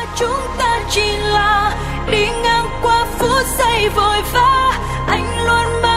chúng ta chỉ là đi ngang qua phút giây vội vã. Anh luôn